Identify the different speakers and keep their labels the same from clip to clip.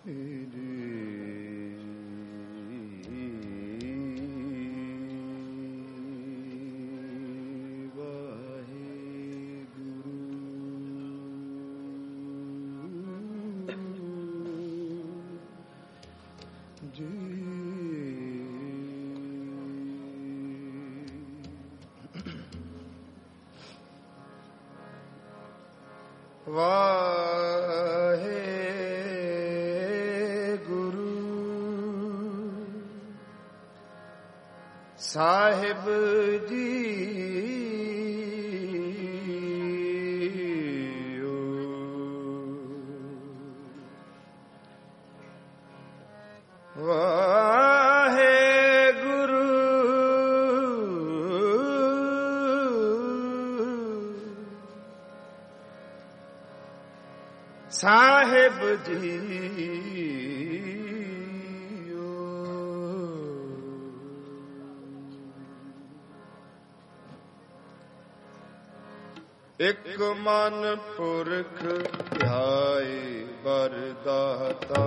Speaker 1: ਵਾਹਿਗੁਰੂ ਸਾਹਿਬ ਜੀ ਸਾਹਿਬ JIO. ਇੱਕ ਮਨ ਪੁਰਖ ਧਿਆਏ ਵਰਦਾਤਾ,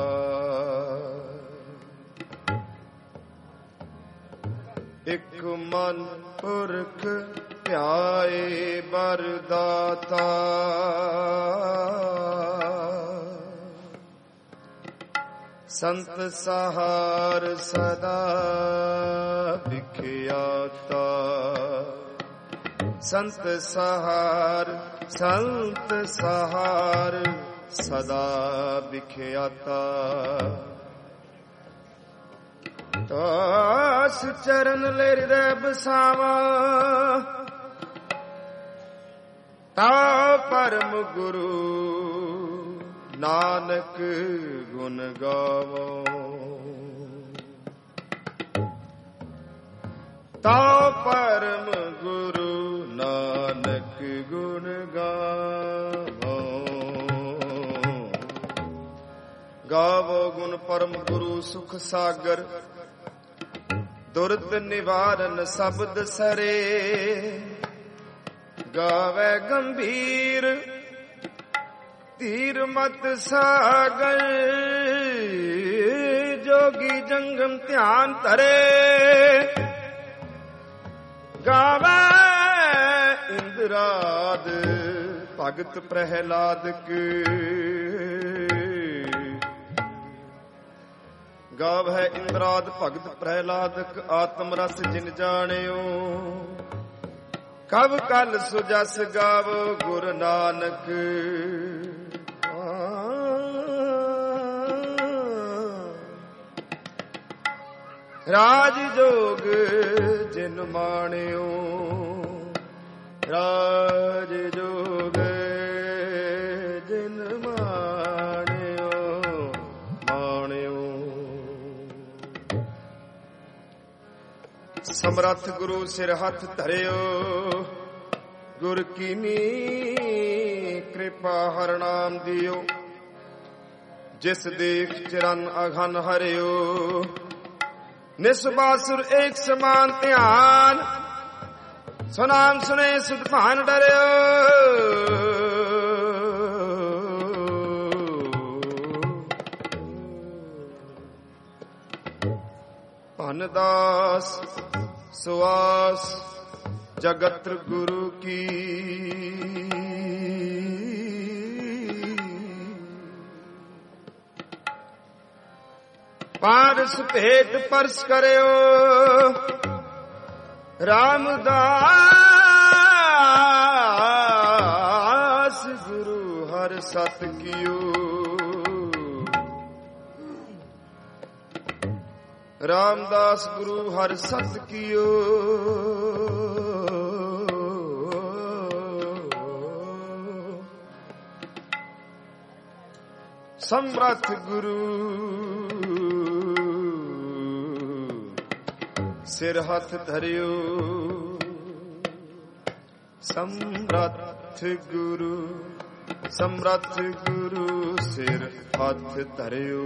Speaker 1: ਇੱਕ ਮਨ ਪੁਰਖ ਧਿਆਏ ਵਰਦਾਤਾ, ਸੰਤ ਸਹਾਰ ਸਦਾ ਵਿਖਿਆਤਾ, ਸੰਤ ਸਹਾਰ ਸਦਾ ਵਿਖਿਆਤਾ। ਤਾਸ ਚਰਨ ਲੈ ਹਿਰਦੈ ਬਸਾਵਾ, ਤਾ ਪਰਮ ਗੁਰੂ ਨਾਨਕ ਗੁਣ ਗਾਵੋ। ਤਾ ਪਰਮ ਗੁਰੂ ਨਾਨਕ ਗੁਣ ਗਾਵੋ। ਗਾਵੋ ਗੁਣ ਪਰਮ ਗੁਰੂ ਸੁਖ ਸਾਗਰ, ਦੁਰਦ ਨਿਵਾਰਨ ਸ਼ਬਦ ਸਰੇ। ਗਾਵੇ ਗੰਭੀਰ ਧੀਰ ਮਤ ਸਾਗਰ, ਜੋਗੀ ਜੰਗਮ ਧਿਆਨ ਧਰੇ। ਗਾਵੇ ਇੰਦਰਾਦ ਭਗਤ ਪ੍ਰਹਿਲਾਦ ਕੀ, ਗਾਵੇ ਇੰਦਰਾਦ ਭਗਤ ਪ੍ਰਹਿਲਾਦਕ। ਆਤਮ ਰਸ ਜਿਨ ਜਾਣਿਓ, ਕਬ ਕਲ ਸੁਜਸ ਗਾਵੋ ਗੁਰ ਨਾਨਕ। ਰਾਜ ਜੋਗ ਜਿਨ ਮਾਣਿਓ, ਰਾਜ ਜੋਗ ਜਿਨ ਮਾਣਿਓ, ਮਾਣਿਓ। ਸਮਰੱਥ ਗੁਰੂ ਸਿਰ ਹੱਥ ਧਰਿਓ, ਗੁਰ ਕੀਨੀ ਕਿਰਪਾ ਹਰਿ ਨਾਮ ਦਿਓ। ਜਿਸ ਦੇਖ ਚਰਨ ਅਘਨ ਹਰਿਓ, ਨਿਸਬਾਸੁਰ ਏਕ ਸਮਾਨ ਧਿਆਨ। ਸੁਨਾਮ ਸੁਨੇ ਸੁਧ ਭਾਨ ਡਰਿਓ, ਭਨ ਦਾਸ ਸੁਆਸ ਜਗਤ ਗੁਰੂ ਕੀ। ਪਾਰਸ ਭੇਟ ਪਰਸ ਕਰਿਓ, ਰਾਮਦਾਸ ਗੁਰੂ ਹਰ ਸਤ ਕੀਓ। ਰਾਮਦਾਸ ਗੁਰੂ ਹਰ ਸਤ ਕੀਓ। ਸਮਰੱਥ ਗੁਰੂ ਸਿਰ ਹੱਥ ਧਰਿਓ। ਸਮਰੱਥ ਗੁਰੂ, ਸਮਰੱਥ ਗੁਰੂ ਸਿਰ ਹੱਥ ਧਰਿਓ।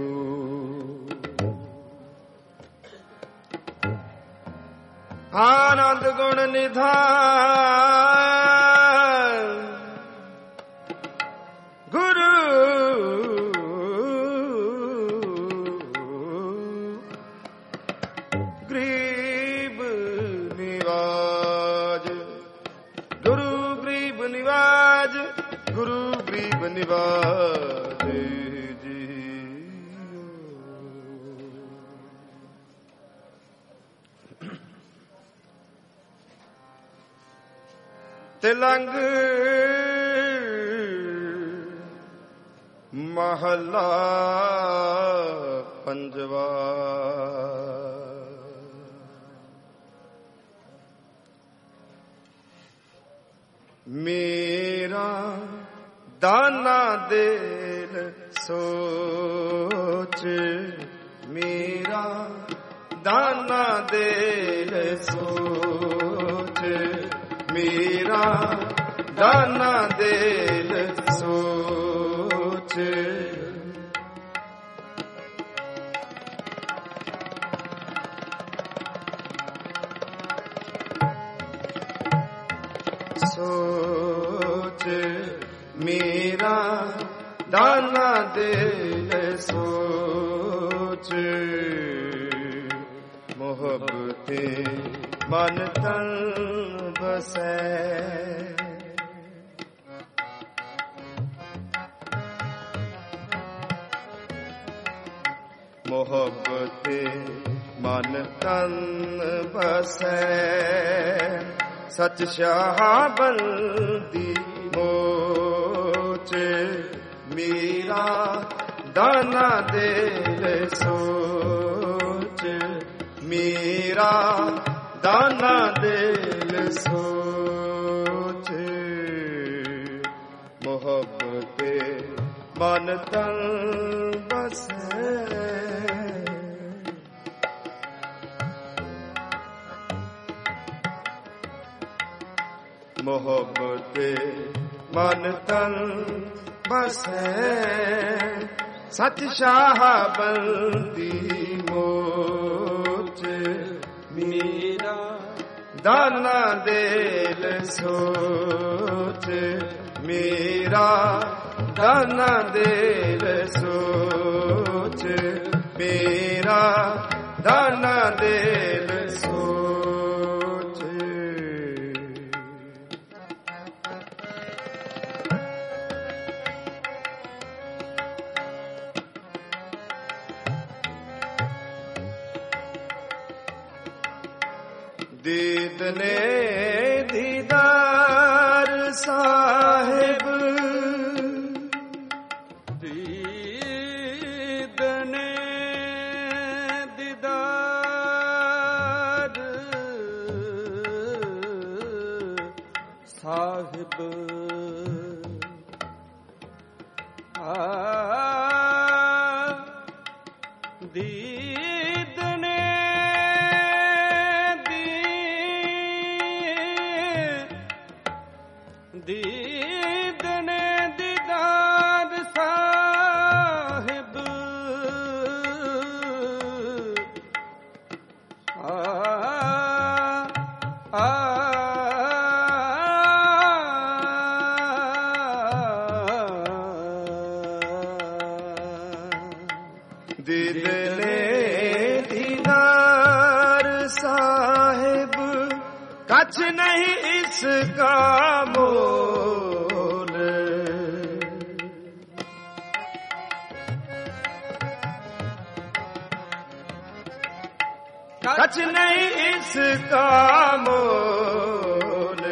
Speaker 1: ਆਨੰਦ ਗੁਣ ਨਿਧਾਨ ਗੁਰੂ ਗਰੀਬ ਨਿਵਾਜੇ ਜੀ। ਤਿਲੰਗ ਮਹਲਾ ਪੰਜਵਾ। ਮੇਰਾ ਦਾਨਾ ਦਿਲ ਸੋਚ, ਮੇਰਾ ਦਾਨਾ ਦਿਲ ਸੋਚ, ਮੇਰਾ ਦਾਨਾ ਦਿਲ ਸੋਚ। ਸੋਚ ਮੇਰਾ ਦਾਨਾ ਦਿਲ ਸੋਚ, ਮੁਹੱਬਤੇ ਮਨ ਤਨ ਬਸੈ। ਮੁਹੱਬਤੇ ਮਨ ਤਨ ਬਸੈ, ਸਚ ਸ਼ਾਹਬੰਦੀ ਮੋਚ। ਮੇਰਾ ਦਾਨਾ ਦਿਲ ਸੋਚ, ਮੇਰਾ ਦਾਨਾ ਦਿਲ ਸੋਚ। ਮੁਹੱਬਤੇ ਮਨ ਤਨ ਬਸੈ, ਮੁਹੱਬਤੇ ਮਨ ਤਨ ਬਸੈ, ਸਚ ਸ਼ਾਹਬੰਦੀ ਮੋਚ। ਮੇਰਾ ਦਾਨਾ ਦਿਲ ਸੋਚ, ਮੇਰਾ ਦਾਨਾ ਦਿਲ ਸੋਚ, ਮੇਰਾ ਦਾਨਾ ਦਿਲ ਸੋਚ। ਦੀਦਨੇ ਦੀਦਾਰ ਸਾਹਿਬ, ਦੀਦਨੇ ਦੀਦਾਰ ਸਾਹਿਬ। ਦੀਦਨੇ ਦੀਦਨੇ ਦੀਦਾਰ ਸਾਹਿਬ। ਦੀਦਨੇ ਦੀਦਾਰ ਸਾਹਿਬ, ਕਛ ਨਹੀਂ ਇਸਕਾ ਮੋਲ। कछ नहीं इसका मोल।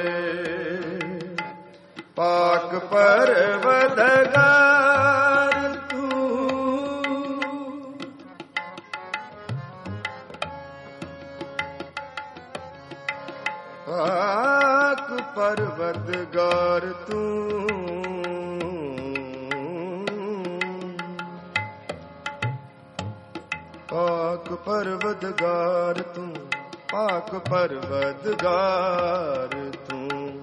Speaker 1: पाक परवदगार तू, पाक परवदगार तू, पाक परवदगार तू, पाक परवदगार तू।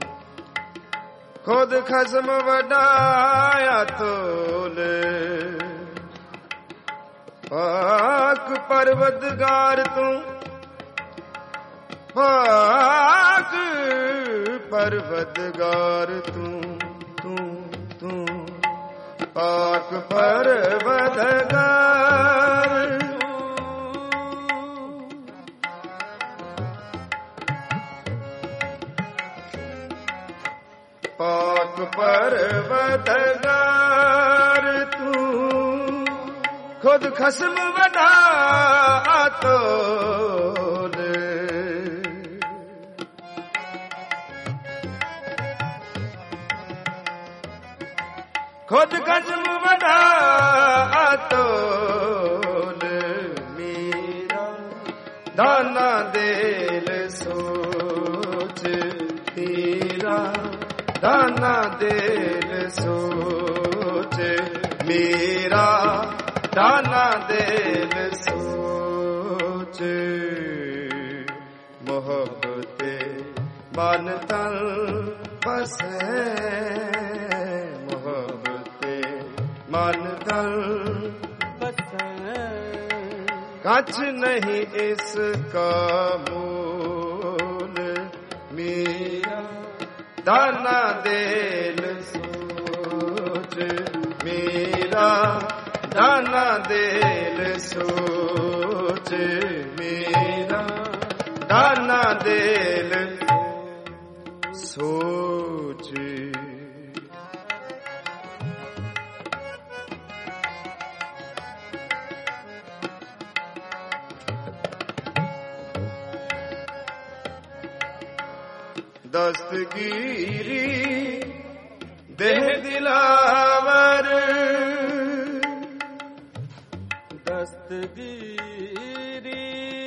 Speaker 1: खुद खसम वडाया तोल, पाक परवदगार तू, पाक परवदगार तू, तू तू पाक परवदगार। पाक परवतगार तू खुद खसम वडा तोल खुद खसम वडा तोल मेरा दाना दिल सोच तेरा दाना दिल सोच मेरा दाना दिल सोच मोहब्बते मन तन बसे मोहब्बते मन तन बसे कछ नहीं इसका मूल मेरा दाना दिल सोच मेरा दाना दिल सोच मेरा दाना दिल सोच दस्तगीरी देह दिलावर दस्तगीरी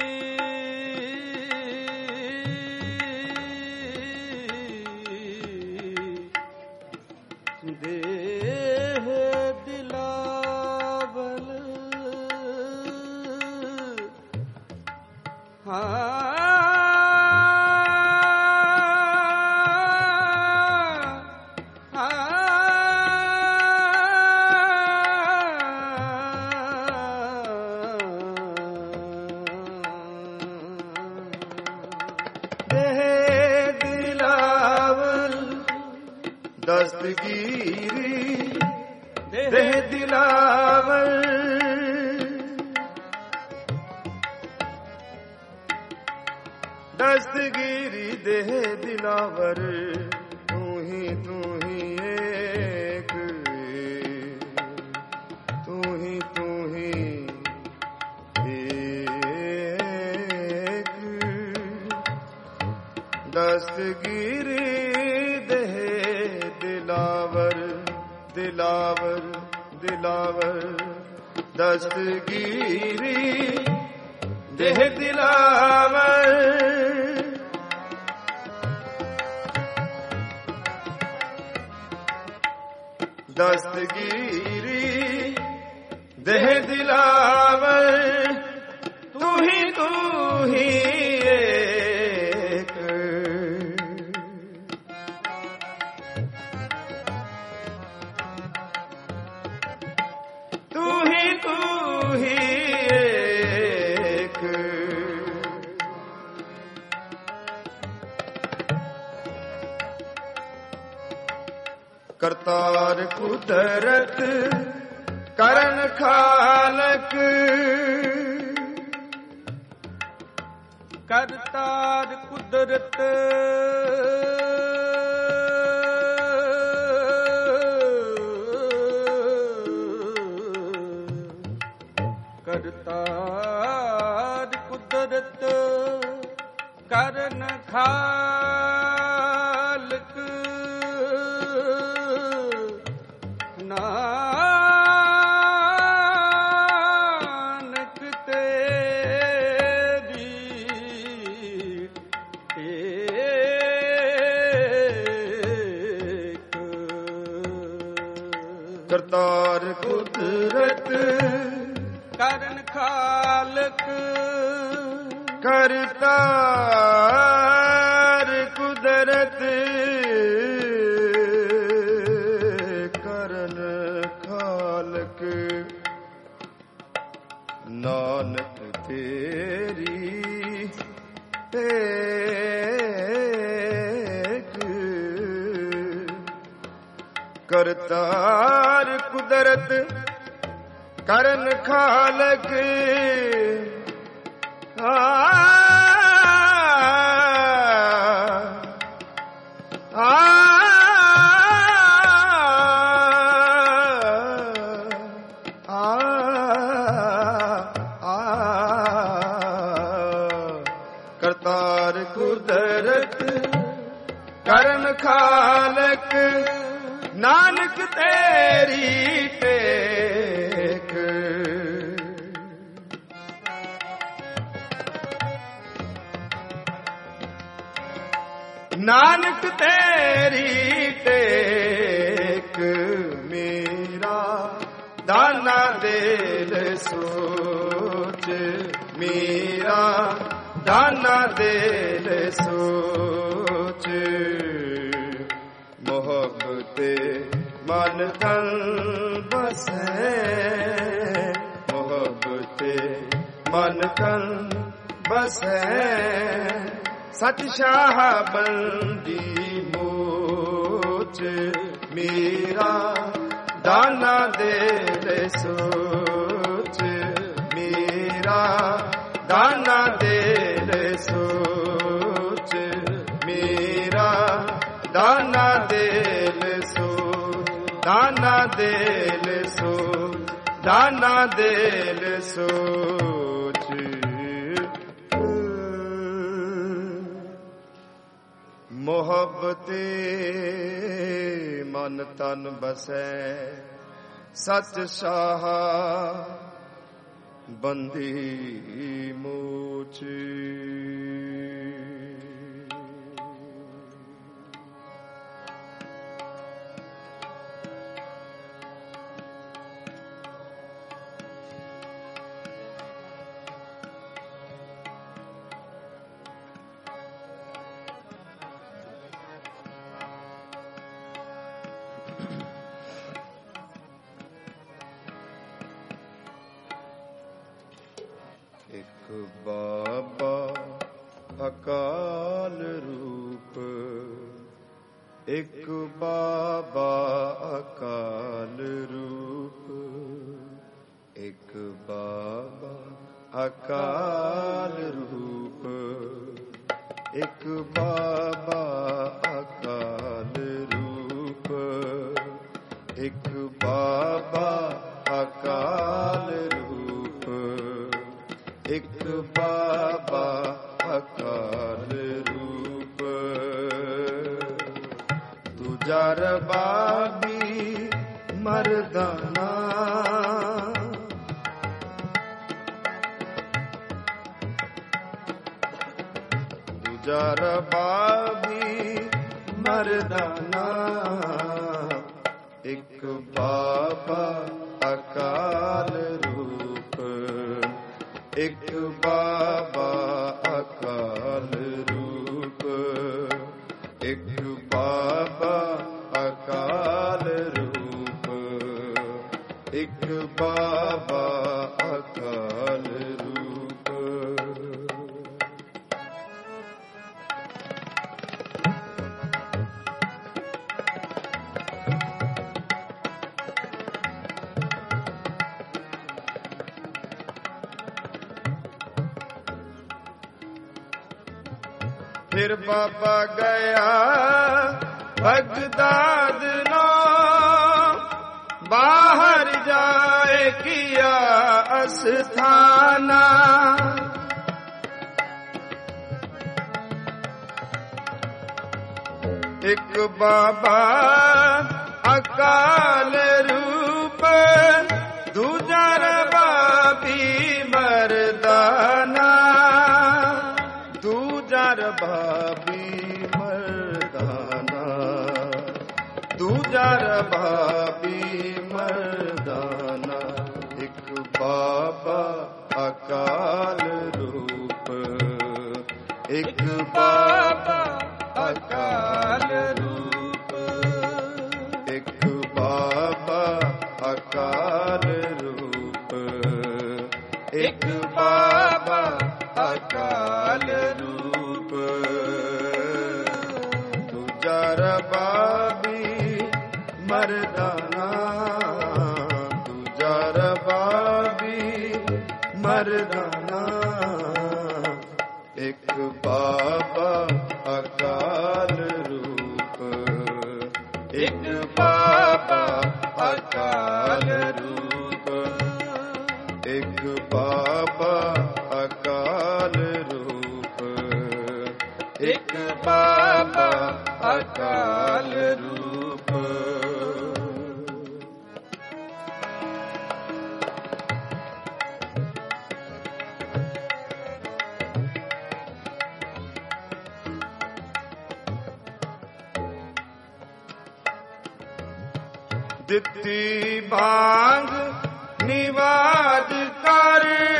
Speaker 1: देह दिलावर दस्तगीरी देह दिलावर दस्तगीरी देह दिलावर तू ही एक तू ही एक दस्तगीरी देह दिलावर दिलावर दिलावर दस्तगीरी देह दिलावर दस्तगीरी देह दिलावर तू ही एक तू ही एक करतार कुदरत करन खालक करतार कुदरत करतार कुदरत करन खालक नानक तेरी एक करतार कुदरत करन खालक करतार कुदरत करन खालक नानक तेरी एक करतार कुदरत करन खालक ਅਵਤਾਰ ਕੁਦਰਤ ਕਰਨ ਖਾਲਕ, ਨਾਨਕ ਤੇਰੀ ਟੇਕ। ਨਾਨਕ ਤੇਰੀ ਟੇਕ, ਮੇਰਾ ਦਾਨਾ ਦਿਲ ਸੋਚ, ਮੇਰਾ ਦਾਨਾ ਦਿਲ ਸੋਚ। ਮੁਹੱਬਤੇ ਮਨ ਤਨ ਬਸੈ, ਮੁਹੱਬਤੇ ਮਨ ਤਨ ਬਸੈ। ਸਚ ਸ਼ਾਹ ਬੰਦੀ ਮੋਚ, ਮੇਰਾ ਦਾਨਾ ਦਿਲ ਸੋਚ, ਮੇਰਾ ਦਾਨਾ ਦਿਲ ਸੋਚ, ਮੇਰਾ ਦਾਨਾ ਦਿਲ ਸੋਚ, ਦਾਨਾ ਦਿਲ ਸੋਚ, ਦਾਨਾ ਦਿਲ ਸੋਚ। ਮੁਹੱਬਤੇ ਮਨ ਤਨ ਬਸੈ, ਸਚ ਸ਼ਾਹ ਬੰਦੀ ਮੋਚ। ਇੱਕ ਬਾਬਾ ਅਕਾਲ ਰੂਪ, ਇੱਕ ਬਾਬਾ ਅਕਾਲ ਰੂਪ, ਇੱਕ ਬਾਬਾ ਅਕਾਲ ਰੂਪ, ਇੱਕ ਬਾਬਾ ਅਕਾਲ ਰੂਪ, ਇੱਕ ਬਾਬਾ ਅਕਾਲ ਰੂਪ, ਇੱਕ ਬਾਬਾ ਅਕਾਲ ਰੂਪ। ਦੂਜਾ ਰਬਾਬੀ ਮਰਦਾਨਾ, ਦੂਜਾ ਰਬਾਬੀ ਮਰਦਾਨਾ, ਇੱਕ ਬਾਬਾ ਅਕਾਲ ਰੂਪ, ਇੱਕ ਬਾਬਾ ਅਕਾਲ ਰੂਪ, ਇੱਕ ਬਾਬਾ ਅਕਾਲ ਰੂਪ, ਇੱਕ ਬਾਬਾ ਅਕਾਲ ਰੂਪ। ਫਿਰ ਬਾਬਾ ਗਿਆ ਬਗਦਾਦ ਨੂੰ, ਬਾਹਰ ਜਾਏ ਕੀਆ ਅਸਥਾਨਾ। ਇੱਕ ਬਾਬਾ ਅਕਾਲ ਰੂਪ, ਦੂਜਾ ਰਬਾਬੀ ਮਰਦਾਨਾ, ਦੂਜਾ ਰਬਾਬੀ ਮਰਦਾਨਾ, ਦੂਜਾ ਰਬਾਬੀ ਮਰਦਾਨਾ। ਇੱਕ ਬਾਬਾ ਅਕਾਲ ਰੂਪ, ਇੱਕ ਬਾਬਾ ਅਕਾਲ ਰੂਪ, ਇੱਕ ਬਾਬਾ ਅਕਾਲ ਰੂਪ, ਇੱਕ ਬਾਬਾ ਅਕਾਲ ਰੂਪ। ਦੂਜਾ ਰਬਾਬੀ ਮਰਦਾਨਾ, ਦੂਜਾ ਰਬਾਬੀ ਮਰਦਾਨਾ, ਇੱਕ ਬਾਬਾ ਅਕਾਲ ਰੂਪ, ਇੱਕ ਬਾਬਾ ਅਕਾਲ ਰੂਪ, ਇੱਕ ਬਾਬਾ ਅਕਾਲ ਰੂਪ, ਇੱਕ ਬਾਬਾ ਅਕਾਲ ਰੂਪ। ਦਿੱਤੀ ਬਾਂਗ ਨਿਵਾਜ ਕਰ,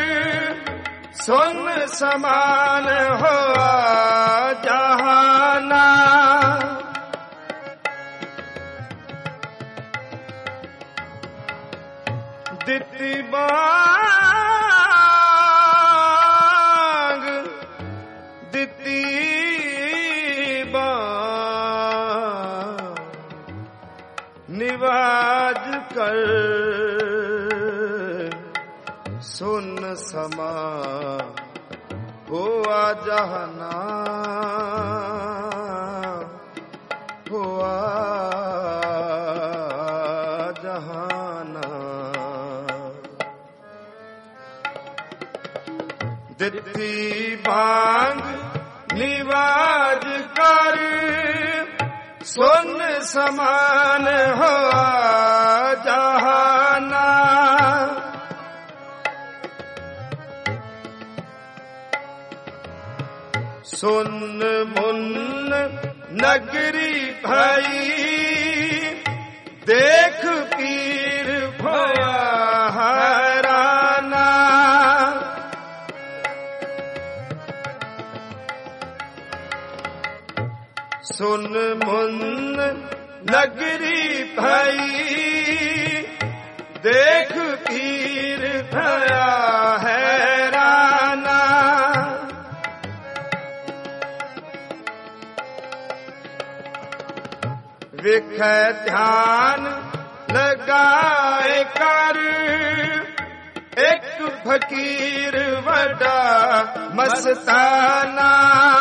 Speaker 1: ਸੁਨ ਸਮਾਨ ਹੋਆ ਜਹਾਨਾ। ਦਿੱਤੀ ਬਾਂਗ, ਦਿੱਤੀ ਬਾਂਗ ਨਿਵਾਜ ਕਰ, ਸੁਨ ਸਮਾ ਹੋਆ ਜਹਾਨਾ, ਹੋਆ ਜਹਾਨਾ। ਦਿੱਤੀ ਬਾਂਗ ਨਿਵਾਜ ਕਰ, ਸੁਨ ਸਮਾਨ ਹੋਆ ਜਹਾਨਾ। ਸੁਨ ਮੁਨ ਨਗਰੀ ਭਈ, ਦੇਖ ਪੀਰ ਭਇਆ ਹੈਰਾਨਾ। ਸੁਨ ਮੁਨ ਨਗਰੀ ਭਈ, ਦੇਖ ਪੀਰ ਭਇਆ ਹੈਰਾਨਾ। ਵੇਖੈ ਧਿਆਨ ਲਗਾਏ ਕਰ, ਇੱਕ ਫਕੀਰ ਵੱਡਾ ਮਸਤਾਨਾ।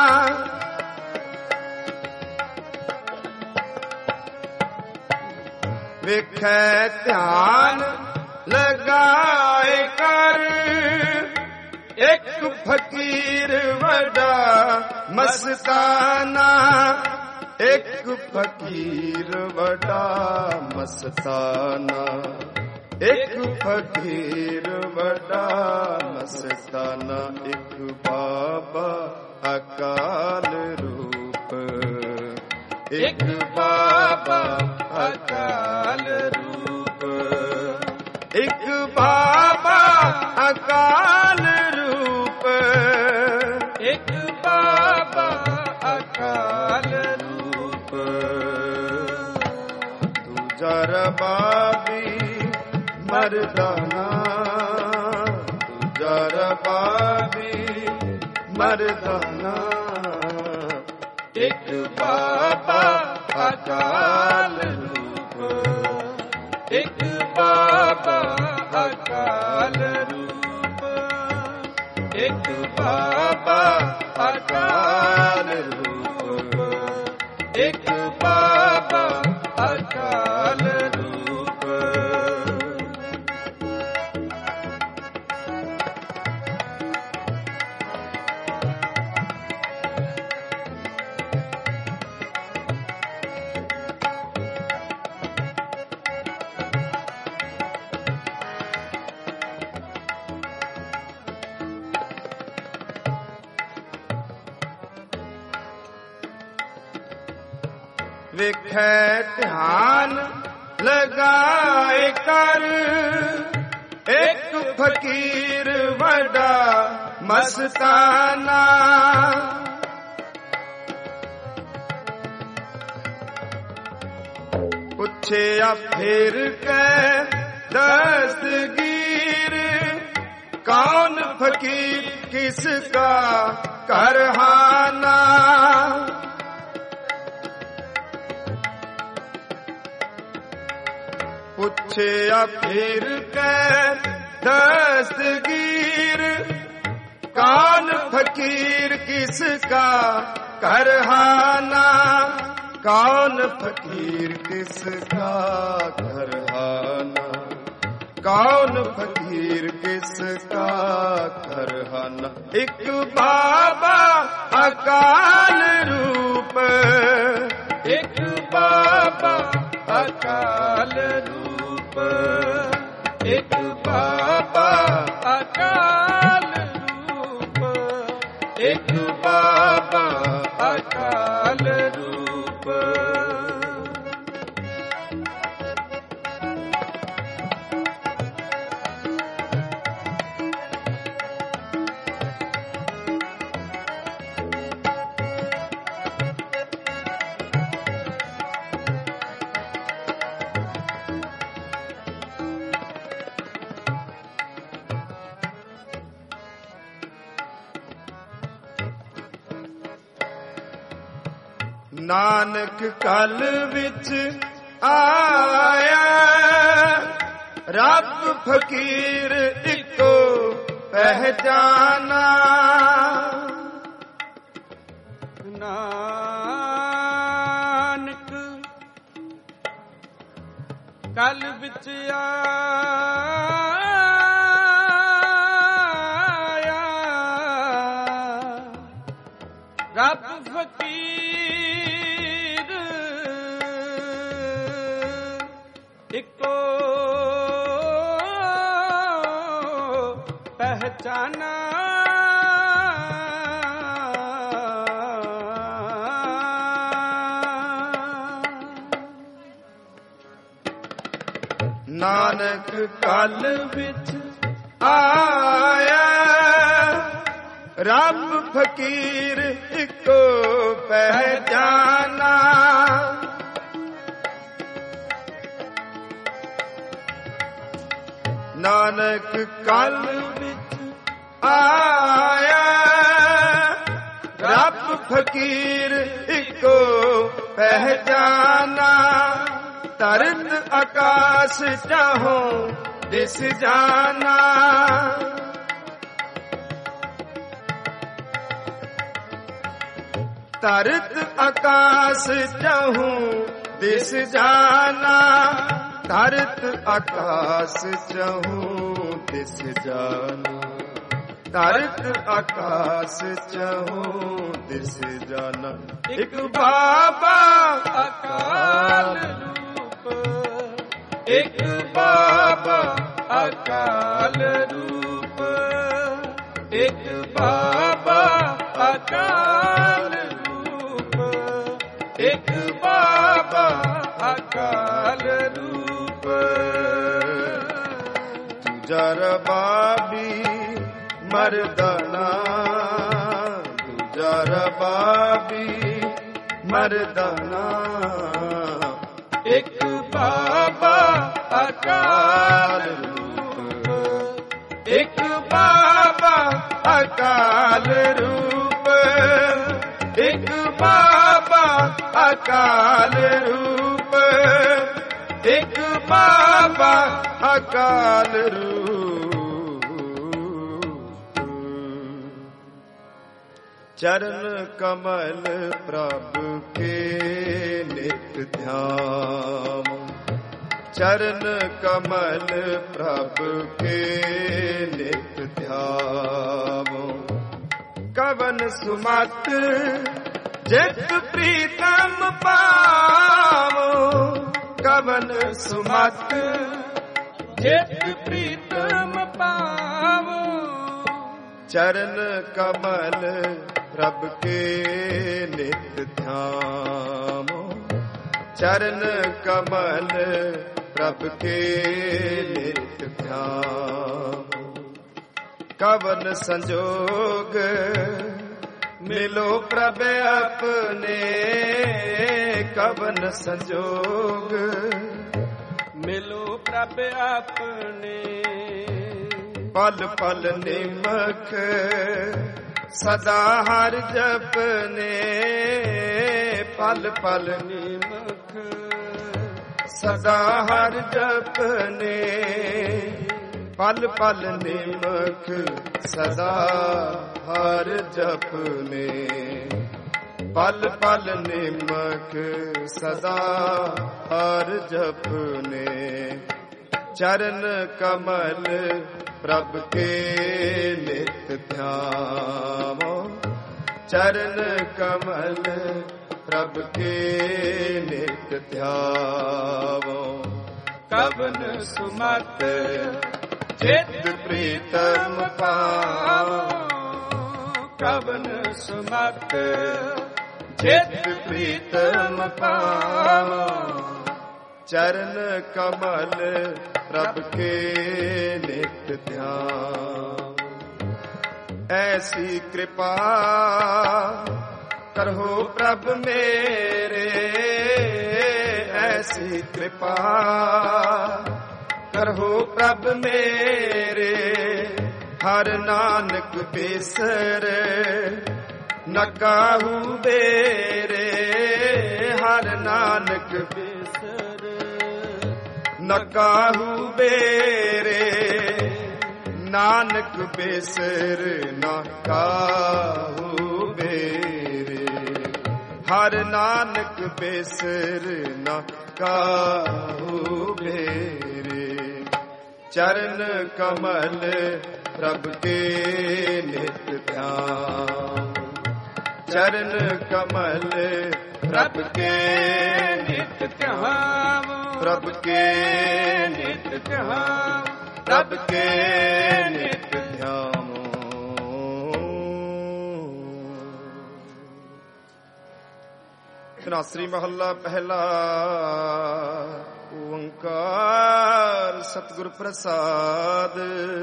Speaker 1: ਵੇਖੈ ਧਿਆਨ ਲਗਾਏ ਕਰ, ਇੱਕ ਫਕੀਰ ਵੱਡਾ ਮਸਤਾਨਾ। ਇੱਕ ਫਕੀਰ ਵੱਡਾ ਮਸਤਾਨਾ, ਇੱਕ ਫਕੀਰ ਵੱਡਾ ਮਸਤਾਨਾ। ਇੱਕ ਬਾਬਾ ਅਕਾਲ ਰੂਪ, ਇੱਕ ਬਾਬਾ ਅਕਾਲ ਰੂਪ, ਇੱਕ ਬਾਬਾ ਅਕਾਲ ਰੂਪ, ਇੱਕ ਬਾਬਾ ਅਕਾਲ ਰੂਪ। ਦੂਜਾ ਰਬਾਬੀ ਮਰਦਾਨਾ, ਦੂਜਾ ਰਬਾਬੀ ਮਰਦਾਨਾ। ਇੱਕ ਬਾਬਾ ਅਕਾਲ ਰੂਪ, ਇੱਕ ਬਾਬਾ ਅਕਾਲ ਰੂਪ, ਇੱਕ ਬਾਬਾ ਅਕਾਲ ਰੂਪ, ਇੱਕ ਬਾਬਾ ਅਕਾਲ ਰੂਪ। ਵੇਖੈ ਧਿਆਨ ਲਗਾਏ ਕਰ, ਇੱਕ ਫਕੀਰ ਵੱਡਾ ਮਸਤਾਨਾ। ਪੁੱਛਿਆ ਫਿਰ ਕੇ ਦਸਤਗੀਰ, ਕੌਣ ਫਕੀਰ ਕਿਸਕਾ ਕਰਹਾਨਾ। ਪੁੱਛਿਆ ਫਿਰ ਕੇ ਦਸਤਗੀਰ, ਕੌਣ ਫਕੀਰ ਕਿਸਕਾ ਕਰਹਾਨਾ। कौन फकीर किसका घरहाना, कौन फकीर किसका घरहाना। एक बाबा अकाल ਅਕਾਲ ਰੂਪ, ਇੱਕ ਬਾਬਾ ਅਕਾਲ ਰੂਪ, ਇੱਕ ਬਾਬਾ ਅਕਾਲ ਰੂਪ। ਨਾਨਕ ਕਲ ਵਿੱਚ ਆਇਆ, ਰੱਬ ਫਕੀਰ ਇੱਕੋ ਪਹਿਚਾਨਾ। ਨਾਨਕ ਕਲ ਵਿੱਚ ਆਇਆ, ਰੱਬ ਫਕੀਰ ਇੱਕੋ ਪਹਿਚਾਨਾ। ਨਾਨਕ ਕਲ ਵਿੱਚ ਆਇਆ, ਰੱਬ ਫਕੀਰ ਇੱਕੋ ਪਹਿਚਾਨਾ। ਨਾਨਕ ਕਲ ਵਿੱਚ ਆਇਆ, ਰੱਬ ਫਕੀਰ ਇੱਕੋ ਪਹਿਚਾਨਾ। ਤਰਤ ਆਕਾਸ਼ ਚਾਹੋ ਦਿਸ ਜਾਨਾ, ਤਰਤ ਆਕਾਸ਼ ਚਾਹੂ ਦਿਸ ਜਾਨਾ। ਤਰਤ ਆਕਾਸ਼ ਚਾਹੂ ਦਿਸ ਜਾਨਾ, ਤਰਤ ਆਕਾਸ਼ ਚਾਹੂ ਦਿਸ ਜਾਨਾ। ਇੱਕ ਬਾਬਾ ਅਕਾਲ ਰੂਪ, ਇੱਕ ਬਾਬਾ ਅਕਾਲ ਰੂਪ, ਇੱਕ ਬਾਬਾ ਅਕਾਲ ਰੂਪ, ਇੱਕ ਬਾਬਾ ਅਕਾਲ ਰੂਪ। ਦੂਜਾ ਰਬਾਬੀ ਮਰਦਾਨਾ, ਦੂਜਾ ਰਬਾਬੀ ਮਰਦਾਨਾ। ਇੱਕ ਬਾਬਾ ਅਕਾਲ ਰੂਪ, ਇੱਕ ਬਾਬਾ ਅਕਾਲ ਰੂਪ, ਇੱਕ ਬਾਬਾ ਅਕਾਲ ਰੂਪ, ਇੱਕ ਬਾਬਾ ਅਕਾਲ ਰੂਪ। ਚਰਨ ਕਮਲ ਪ੍ਰਭ ਕੇ ਨਿਤ ਧਿਆਨ, ਚਰਨ ਕਮਲ ਪ੍ਰਭ ਕੇ ਨਿਤ ਧਿਆਨ। ਕਵਨ ਸੁਮਤ ਜਿਤ ਪ੍ਰੀਤਮ ਪਾਵੋ, ਕਵਨ ਸੁਮਤ ਜਿਤ ਪ੍ਰੀਤਮ ਪਾਵੋ। ਚਰਨ ਕਮਲ ਪ੍ਰਭ ਕੇ ਨਿਤ ਧਿਆਵੋ, ਚਰਨ ਕਮਲ ਪ੍ਰਭ ਕੇ ਨਿਤ ਧਿਆਵੋ। ਕਵਨ ਸੰਜੋਗ ਮਿਲੋ ਪ੍ਰਭ ਆਪਣੇ, ਕਵਨ ਸੰਜੋਗ ਮਿਲੋ ਪ੍ਰਭ ਆਪਣੇ। ਪਲ ਪਲ ਨਿਮਖ ਸਦਾ ਹਰ ਜਪਨੇ, ਪਲ ਪਲ ਨਿਮਖ ਸਦਾ ਹਰ ਜਪਨੇ। ਪਲ ਪਲ ਨਿਮਖ ਸਦਾ ਹਰ ਜਪਨੇ, ਪਲ ਪਲ ਨਿਮਖ ਸਦਾ ਹਰ ਜਪਨੇ। ਚਰਨ ਕਮਲ ਪ੍ਰਭ ਕੇ ਨਿਤ ਧਿਆਵੋ, ਚਰਨ ਕਮਲ ਪ੍ਰਭ ਕੇ ਨਿਤ ਧਿਆਵੋ। ਕਵਨ ਸੁਮਤ ਚਿਤ ਪ੍ਰੀਤਮ ਪਾਵੋ। ਕਵਨ ਸੁਮਤ ਚਿਤ ਪ੍ਰੀਤਮ ਪਾਵੋ। ਚਰਨ ਕਮਲ ਪ੍ਰਭ ਕੇ ਨਿਤ ਧਿਆਨ। ਐਸੀ ਕਿਰਪਾ ਕਰੋ ਪ੍ਰਭ ਮੇਰੇ। ਐਸੀ ਕਿਰਪਾ ਕਰੋ ਪ੍ਰਭ ਮੇਰੇ। ਹਰ ਨਾਨਕ ਬਿਸਰ ਨ ਕਾਹੂ ਬੇਰੇ। ਹਰ ਨਾਨਕ ਬਿਸਰ ਨ ਕਾਹੂ ਬੇਰੇ। ਨਾਨਕ ਬਿਸਰ ਨ ਕਾਹੂ ਬੇਰੇ। ਹਰ ਨਾਨਕ ਬਿਸਰ ਨ ਕਾਹੂ ਬੇਰੇ। ਚਰਨ ਕਮਲ ਪ੍ਰਭ ਕੇ ਨਿਤ ਧਿਆਨ। ਚਰਨ ਕਮਲ ਪ੍ਰਭ ਕੇ ਨਿਤ ਧਿਆਨ। ਪ੍ਰਭ ਕੇ ਨਿਤ ਧਿਆਨ। ਪ੍ਰਭ ਕੇ ਨਿਤ ਧਿਆਨ। ਧਨਾਸਰੀ ਮਹੱਲਾ ਪਹਿਲਾ। ਓੰਕਾਰ ਸਤਿਗੁਰ ਪ੍ਰਸਾਦ।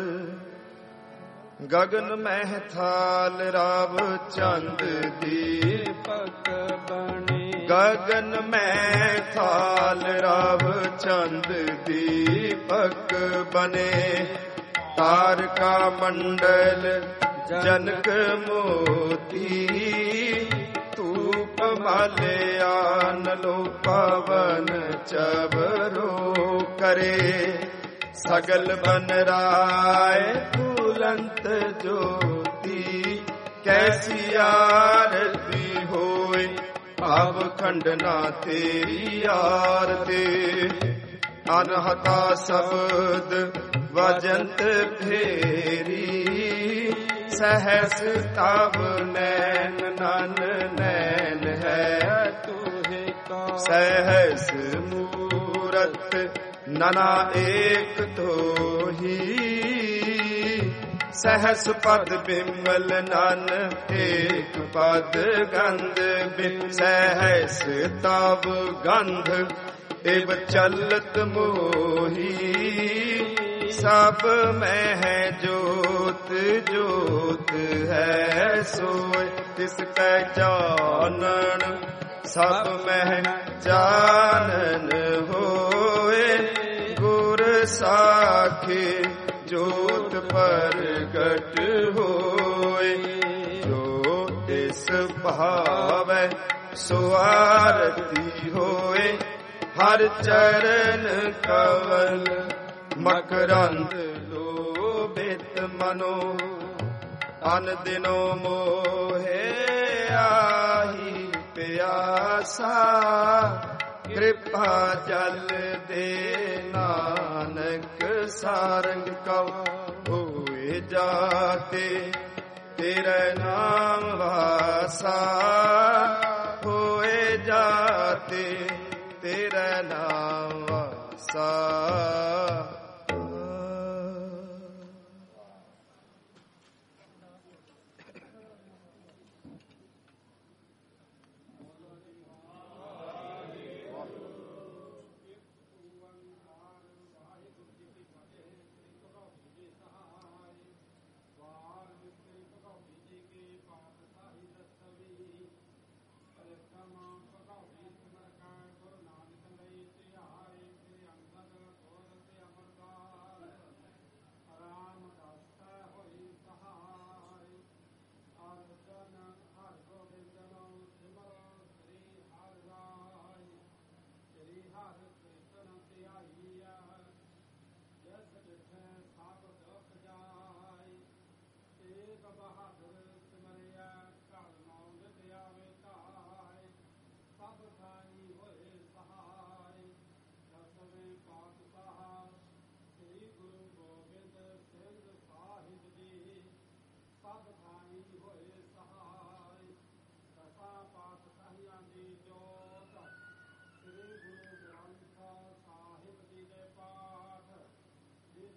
Speaker 1: ਗਗਨ ਮਹਿ ਥਾਲ ਰਾਵ ਚੰਦ ਦੀਪਕ ਬਣੇ। ਗਗਨ ਮਹਿ ਥਾਲ ਰਾਵ ਚੰਦ ਦੀਪਕ ਬਨੇ। ਤਾਰਕਾ ਮੰਡਲ ਜਨਕ ਮੋਤੀ। ਧੂਪ ਮਾਲਿਆਨ ਲੋ ਪਵਨ ਚਬਰੋ ਕਰੇ। ਸਗਲ ਬਨ ਰਾਏ ਫੂਲੰਤ ਜੋਤੀ। ਕੈਸੀ ਆਰਤੀ ਹੋਏ ਭਾਵ ਖੰਡਨਾ ਤੇਰੀ ਆਰਤੀ। ਅਨਹਤਾ ਸ਼ਬਦ ਵਜੰਤ ਫੇਰੀ। ਸਹਸ ਤਵ ਨੈਨ ਨਨ ਨੈਨ ਹੈ ਤੁਹੇ ਕਾ। ਸਹਸ ਮੂਰਤ ਨਨਾ ਏਕ ਤੋਹੀ। ਸਹਸ ਪਦ ਬਿਮਲ ਨਨ ਏਕ ਪਦ ਗੰਧ ਬਿਨ। ਸਹਸ ਤਵ ਗੰਧ ਇਵ ਚਲਤ ਮੋਹੀ। ਸਭ ਮਹਿ ਜੋਤ ਜੋਤ ਹੈ ਸੋਇ। ਤਿਸ ਕੈ ਜਾਣਨ ਸਭ ਮਹਿ ਜਾਣਨ ਹੋਏ। ਗੁਰ ਸਾਖੀ ਜੋਤ ਪ੍ਰਗਟ ਹੋਏ। ਜੋ ਤਿਸ ਭਾਵੈ ਸੋ ਆਰਤੀ ਹੋਏ। ਹਰ ਚਰਨ ਕਵਲ ਮਕਰੰਦ ਲੋਭਿਤ ਮਨੋ। ਅਨ ਦਿਨੋ ਮੋਹੇ ਆਹੀ ਪਿਆਸਾ। ਕਿਰਪਾ ਜਲ ਦੇ ਨਾਨਕ ਸਾਰੰਗ ਕਉ। ਹੋਏ ਜਾਤੇ ਤੇਰੇ ਨਾਮ ਵਾਸਾ। ਹੋਏ ਜਾਤੇ ਤੇਰਾ ਨਾਮ ਵਾਸਾ।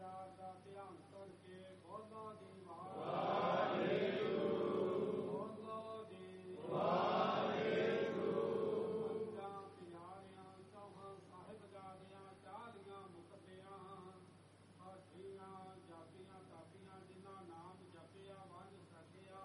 Speaker 2: ਵਿਚਾਰ ਦਾ ਧਿਆਨ ਕਰਕੇ ਬੋਲੋ ਜੀ ਵਾਹਿਗੁਰੂ, ਬੋਲੋ ਜੀ ਵਾਹਿਗੁਰੂ। ਪੰਜਾਂ ਪਿਆਰਿਆਂ ਚੌਹਾਂ ਸਾਹਿਬਜ਼ਾਦਿਆਂ 40 ਮੁਕਤਿਆਂ ਹਾਥੀਆਂ ਜਾਪੀਆਂ ਤਾਪੀਆਂ ਜਿਨ੍ਹਾਂ ਨਾਮ ਜਪਿਆ ਵੰਜ ਸਕਿਆ।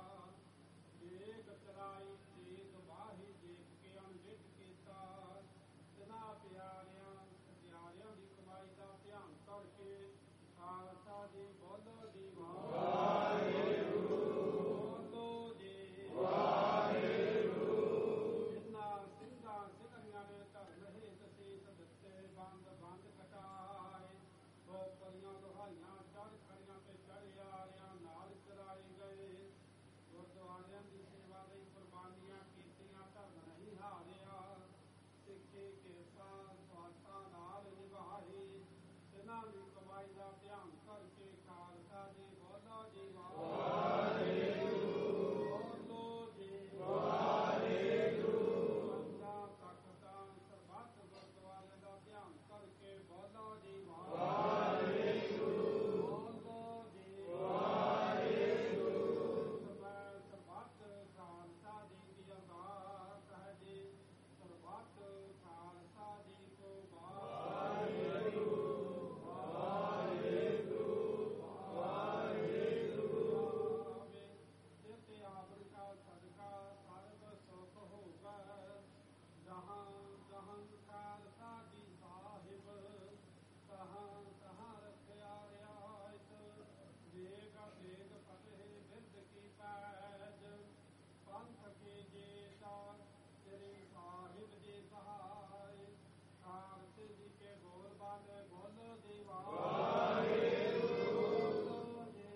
Speaker 2: ਏਕ ਚਲਾਈ ਤੇਗ ਬਾਹੀ ਦੇਖ ਕੇ ਅਣਡਿੱਠ ਕੀਤਾ। ਤਿਨਾਂ ਪਿਆਰਿਆਂ ਸਤਿਆਰਿਆਂ ਦੀ ਕਮਾਈ ਦਾ ਧਿਆਨ ਕਰਕੇ ਖਾਲਸਾ ਜੀ ਬੋਲੋ ਜੀ ਵਾਹਿਗੁਰੂ, ਬੋਲੋ ਜੀ ਵਾਹਿਗੁਰੂ। ਜਿਨ੍ਹਾਂ ਸਿੰਘਾਂ ਸਿੰਘਣੀਆਂ ਨੇ ਧਰਮ ਹੇਤ ਸੀਸ ਦਿੱਤੇ ਬੰਦ ਕਟਾਏ। ਬੋਪਰੀਆਂ ਲੋਹਾਈਆਂ ਚੜ੍ਹ ਖੜੀਆਂ ਤੇ ਚੜ੍ਹਿਆਰਿਆਂ ਨਾਲ ਚਰਾਏ ਗਏ। ਗੁਰਦੁਆਰਿਆਂ ਦੀ ਸੇਵਾ ਲਈ ਕੁਰਬਾਨੀਆਂ ਕੀਤੀਆਂ ਧਰਮ ਨਹੀਂ ਹਾਰਿਆ। ਸਿੱਖੀ ਕੇਸਾਂ ਸਵਾਸਾਂ ਨਾਲ ਨਿਭਾਏ। ਤਿਨਾਂ ਦੀ ਕਮਾਈ ਦਾ ਧਿਆਨ ਕਰਕੇ ਖਾਲਸਾ ਜੀ ਬੋਲੋ ਜੀ ਵਾਹਿਗੁਰੂ, ਬੋਲੋ ਜੀ ਵਾਹਿਗੁਰੂ। ਪੰਜਾਂ ਤਖ਼ਤਾਂ ਸਰਬੱਤ ਗੁਰਦੁਆਰਿਆਂ ਦਾ ਧਿਆਨ ਕਰਕੇ ਬੋਲੋ ਜੀ ਵਾਹਿਗੁਰੂ, ਬੋਲੋ ਜੀ ਵਾਹਿਗੁਰੂ। ਸਰਬੱਤ ਖਾਲਸਾ ਜੀ ਦੀ ਅਰਦਾਸ ਹੈ ਜੀ, ਸਰਬੱਤ ਖਾਲਸਾ ਜੀ ਕੋ ਵਾਹਿਗੁਰੂ, ਵਾਹਿਗੁਰੂ, ਵਾਹਿਗੁਰੂ। ਜਿਤੇ ਆਵਰਕਾ ਸਦਕਾ ਸਰਬ ਸੁਖ ਹੋਗਾ। ਜਹਾਂ ਜਹਾਂ ਖਾਲਸਾ ਜੀ ਸਾਹਿਬ ਤਹਾਂ ਤਹਾਂ ਰੱਖਿਆ ਰਿਆਇਤ। ਵੇਗ ਵੇਗ ਫਤਿਹ ਬਿਰਦ ਕੀ ਪੈਜ ਪੰਥ ਕੇ ਜੇਤਾ ਤੇਰੇ ਸਾਹਿਬ ਜੀ ਸਹਾਇ। ਖਾਲਸੇ ਜੀ ਕੇ ਬੋਲ ਬਾਲੇ ਬੋਲੋ ਜੀ ਵਾਹਿਗੁਰੂ, ਬੋਲੋ ਜੀ